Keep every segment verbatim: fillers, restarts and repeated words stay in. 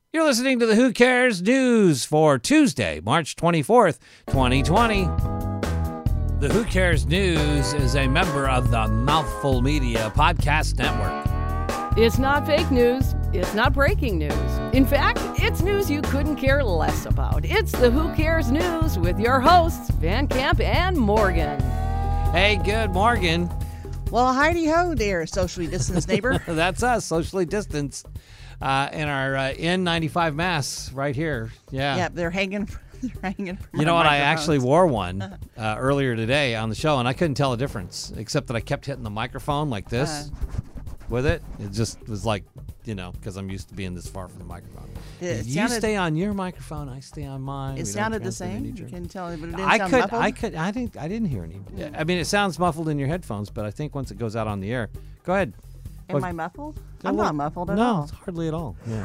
You're listening to the Who Cares News for Tuesday, March twenty-fourth, twenty twenty. The Who Cares News is a member of the Mouthful Media Podcast Network. It's not fake news. It's not breaking news. In fact, it's news you couldn't care less about. It's the Who Cares News with your hosts, Van Camp and Morgan. Hey, good Morgan. Well, hidey-ho there, socially distanced neighbor. That's us, socially distanced, uh, in our uh, N ninety-five masks right here. Yeah. Yeah, they're hanging. They're hanging from You know our what? I actually microphones. wore one uh, earlier today on the show, and I couldn't tell a difference, except that I kept hitting the microphone like this Uh. with it. It just was like, you know, because I'm used to being this far from the microphone. It you sounded- stay on your microphone, I stay on mine. We It don't sounded the transmit same. any You jerk. can tell, but it didn't I sound could, muffled. I could, I didn't, I didn't hear any. I mean, it sounds muffled in your headphones, but I think once it goes out on the air, go ahead. Am What- I muffled? No, I'm look- not muffled at no, all. it's hardly at all. Yeah.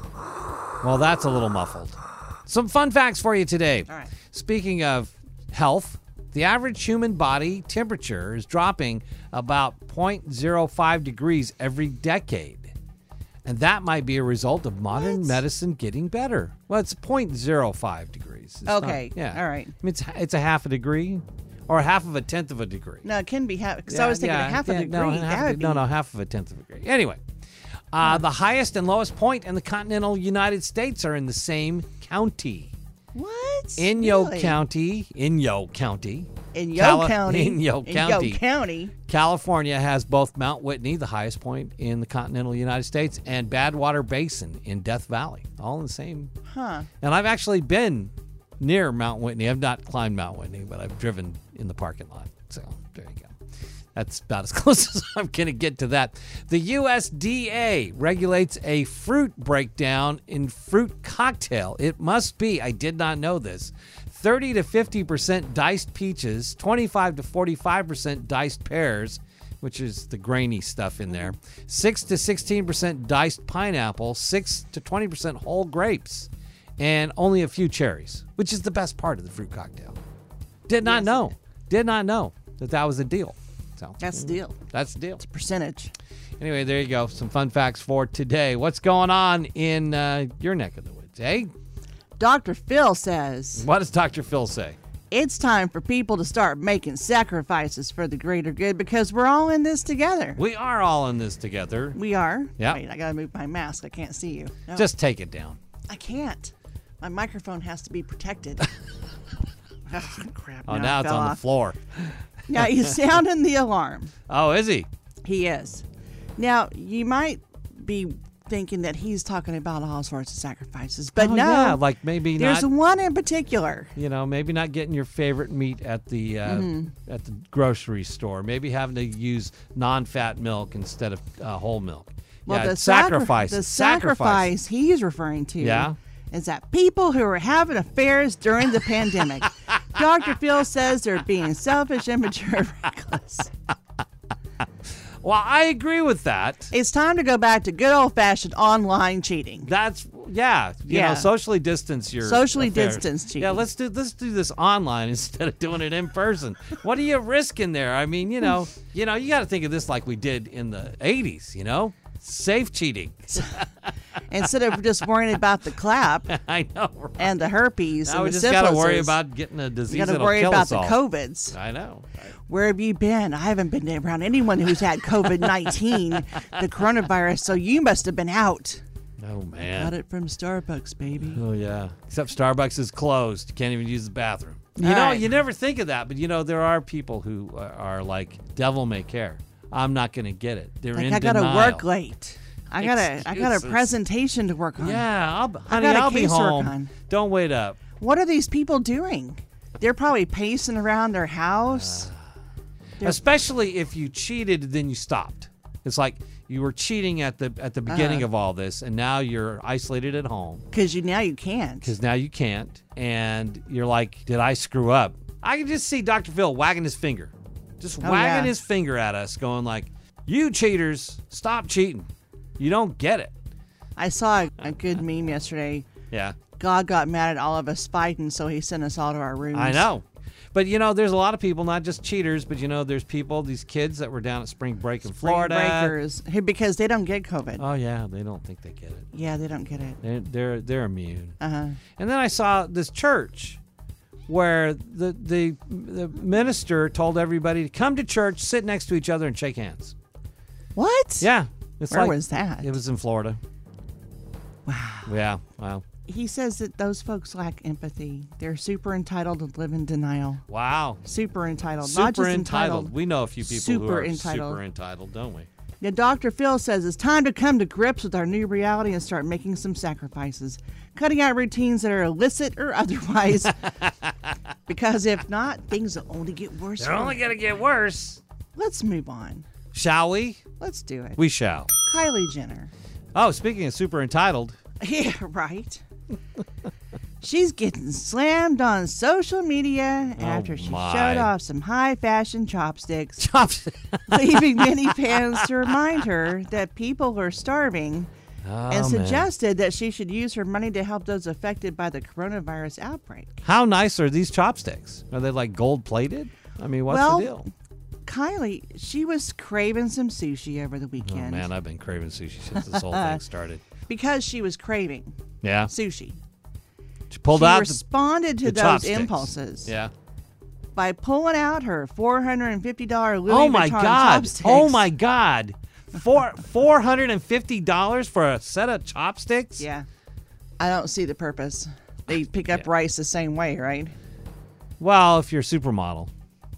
Well, that's a little muffled. Some fun facts for you today. All right. Speaking of health, the average human body temperature is dropping about zero point zero five degrees every decade. And that might be a result of modern What? medicine getting better. Well, it's zero point zero five degrees. It's Okay. not- yeah. All right. I mean, it's, it's a half a degree or a half of a tenth of a degree. No, it can be half. Because Yeah, I was thinking yeah, a half yeah, a degree. No, half that a, would be. no, no, half of a tenth of a degree. Anyway, uh, the highest and lowest point in the continental United States are in the same county. What? Inyo Really? County, Inyo County, In Cali- Yo County. Inyo In County. Yo County. California has both Mount Whitney, the highest point in the continental United States, and Badwater Basin in Death Valley, all in the same. Huh. And I've actually been near Mount Whitney. I've not climbed Mount Whitney, but I've driven in the parking lot. So there you go. That's about as close as I'm going to get to that. The U S D A regulates a fruit breakdown in fruit cocktail. It must be, I did not know this, thirty to fifty percent diced peaches, twenty-five to forty-five percent diced pears, which is the grainy stuff in there, six to sixteen percent diced pineapple, six to twenty percent whole grapes, and only a few cherries, which is the best part of the fruit cocktail. Did not Yes, know. it- Did not know that that was a deal. So That's the deal. that's the deal. Percentage. Anyway, there you go. Some fun facts for today. What's going on in uh, your neck of the woods, eh? Doctor Phil says What does Doctor Phil say? it's time for people to start making sacrifices for the greater good because we're all in this together. We are all in this together. We are. Yep. Wait, I gotta move my mask. I can't see you. No, Just take it down. I can't. My microphone has to be protected. Oh, crap. Oh, now now it it's fell on the off. floor. Now he's sounding the alarm. Oh, is he? He is. Now you might be thinking that he's talking about all sorts of sacrifices, but Oh, no. yeah, like maybe there's not. one in particular. You know, maybe not getting your favorite meat at the uh, Mm-hmm. at the grocery store. Maybe having to use non-fat milk instead of uh, whole milk. Well, yeah, the sacri- sacrifice. The Sacrifice. sacrifice he's referring to Yeah. is that people who are having affairs during the pandemic. Doctor Phil says they're being selfish, immature, and reckless. Well, I agree with that. It's time to go back to good old-fashioned online cheating. That's yeah, you Yeah. know, socially distance your Socially affairs. distance cheating. Yeah, let's do let's do this online instead of doing it in person. What are you risking there? I mean, you know, you know, you got to think of this like we did in the eighties. You know, safe cheating. Instead of just worrying about the clap I know. Right? and the herpes Now and we the just got to worry syphilises. about getting a disease You got to that'll worry kill about us the all. COVIDs. I know. Right? Where have you been? I haven't been around anyone who's had COVID nineteen, the coronavirus, so you must have been out. Oh man. Got it from Starbucks, baby. Oh yeah. Except Starbucks is closed. You can't even use the bathroom. You All know, right. you never think of that, but you know, there are people who are, are like, devil may care. I'm not going to get it. They're Like in I gotta denial. work late. I got a I got a Excuses. presentation to work on. Yeah, I'll, honey, got a I'll be case to work home. on. Don't wait up. What are these people doing? They're probably pacing around their house. They're- Especially if you cheated, then you stopped. It's like you were cheating at the at the beginning Uh-huh. of all this, and now you're isolated at home Because you now you can't. because now you can't, and you're like, did I screw up? I can just see Doctor Phil wagging his finger, just Oh, wagging yeah. his finger at us, going like, "You cheaters, stop cheating. You don't get it." I saw a, a good meme yesterday. Yeah, God got mad at all of us fighting, so he sent us all to our rooms. I know. But, you know, there's a lot of people, not just cheaters, but, you know, there's people, these kids that were down at spring break in Spring Florida. breakers, hey, because they don't get COVID. Oh, yeah, they don't think they get it. Yeah, they don't get it. They're, they're, they're immune. Uh-huh. And then I saw this church where the, the the minister told everybody to come to church, sit next to each other, and shake hands. What? Yeah. It's Where like, was that? It was in Florida. Wow. Yeah, wow. He says that those folks lack empathy. They're super entitled to live in denial. Wow. Super entitled. Super Not just entitled. entitled. We know a few people super who are entitled. super entitled, don't we? Now, Doctor Phil says it's time to come to grips with our new reality and start making some sacrifices, cutting out routines that are illicit or otherwise. Because if not, things will only get worse. They're only going to get worse. Let's move on. Shall we? Let's do it. We shall. Kylie Jenner. Oh, speaking of super entitled. Yeah, right. She's getting slammed on social media after Oh, she my. showed off some high fashion chopsticks, Chops. leaving many fans to remind her that people are starving Oh, and man. suggested that she should use her money to help those affected by the coronavirus outbreak. How nice are these chopsticks? Are they like gold plated? I mean, what's well, the deal? Kylie, she was craving some sushi over the Oh, weekend man, I've been craving sushi since this whole thing started. because she was craving Yeah. sushi. She pulled she out responded the, to the those chopsticks. impulses Yeah. by pulling out her four hundred fifty dollars Louis Oh, my Vuitton God. chopsticks. Oh, my God. Four four hundred and fifty dollars for a set of chopsticks? Yeah. I don't see the purpose. They pick up Yeah. rice the same way, right? Well, if you're a supermodel,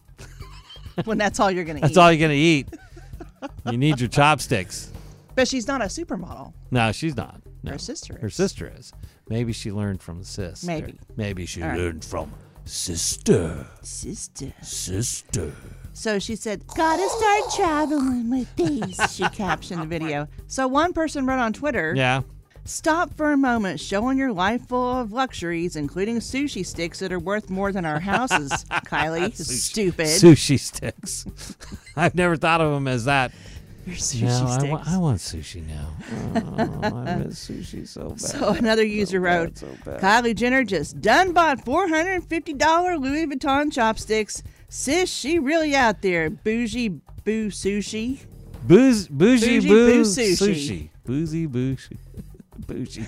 When that's all you're going to eat. that's all you're gonna eat. You need your chopsticks. But she's not a supermodel. No, she's not. No. Her sister is. Her sister is. Maybe she learned from the sister. Maybe. Maybe she All right. learned from sister. Sister. Sister. So she said, gotta start traveling with these, she captioned the video. So one person wrote on Twitter, Yeah. stop for a moment showing your life full of luxuries, including sushi sticks that are worth more than our houses, Kylie. Stupid. Sushi sticks. I've never thought of them as that. Your sushi No, I, sticks. wa- I want sushi now. Oh, I miss sushi so bad. So another user wrote, so bad. Kylie Jenner just done bought four hundred fifty dollars Louis Vuitton chopsticks. Sis, she really out there. Bougie boo sushi. Booze, bougie, Bougie boo, boo sushi. sushi. Boozy, bougie. Bougie.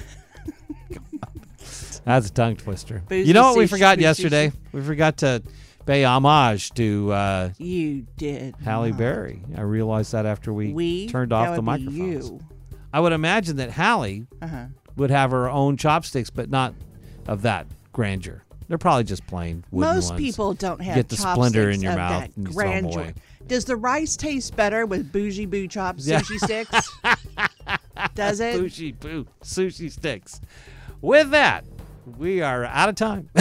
That's a tongue twister. Boozy you know what we sushi, forgot boo yesterday? sushi. We forgot to pay homage to uh, You did. Halle not. Berry. I realized that after we, We turned that off the would be microphones. You. I would imagine that Halle Uh-huh. would have her own chopsticks, but not of that grandeur. They're probably just plain wooden Most ones. people don't have Get the splinter in chopsticks your of mouth that and you throw 'em grandeur. away. Does the rice taste better with bougie boo chop Yeah. sushi sticks? Does it? Bougie boo sushi sticks. With that, we are out of time.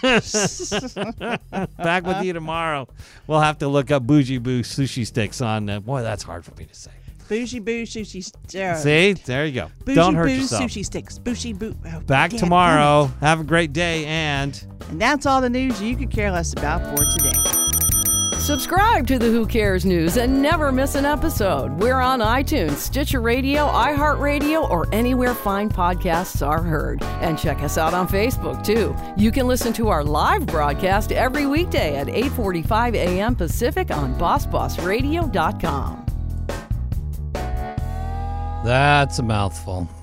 Back with you tomorrow. We'll have to look up bougie boo sushi sticks on. Uh, boy, that's hard for me to say. Bougie boo sushi sticks. See, there you go. Bougie Don't hurt boo yourself. sushi sticks. Bougie boo. Oh, Back damn tomorrow. Have a great day, and it. And that's all the news you could care less about for today. Subscribe to the Who Cares News and never miss an episode. We're on iTunes, Stitcher Radio, iHeartRadio, or anywhere fine podcasts are heard. And check us out on Facebook, too. You can listen to our live broadcast every weekday at eight forty-five a.m. Pacific on boss boss radio dot com. that's a mouthful.